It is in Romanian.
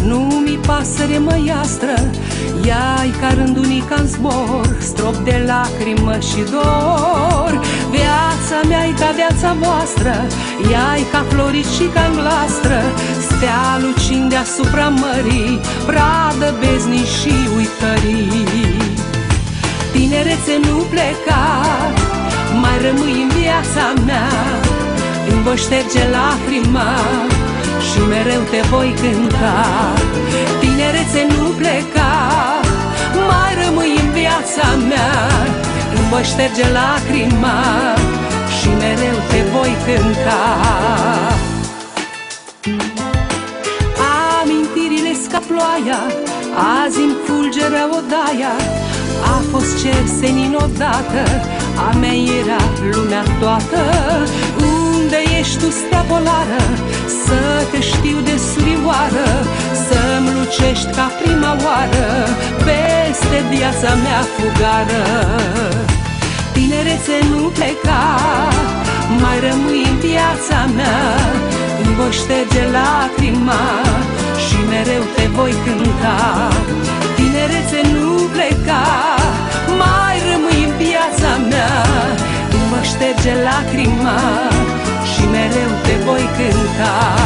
Nu-mi pasăre măiastră, ea-i ca rândunica în zbor, strop de lacrimă și dor. Viața mea-i ca viața voastră, ea-i ca florit și ca glastră, stea lucind deasupra mării, pradă beznii și uitării. Tinerețe, nu pleca, mai rămâi în viața mea, îmi voi șterge lacrima și mereu te voi cânta. Tinerețe, nu pleca, mai rămâi în viața mea, îmi voi șterge lacrima și mereu te voi cânta. Amintirile-s ca ploaia, azi-mi fulgeră odaia, a fost cer senin odată, a mea era lumea toată. Unde ești tu, stea polară, să te știu de surioară, să-mi lucești ca prima oară peste viața mea fugară. Tinerețe, nu pleca, mai rămâi în viața mea, îmi voi șterge lacrima și mereu te voi cânta. Tinerețe, nu pleca, mai rămâi în viața mea, îmi voi șterge lacrima și mereu te voi cânta.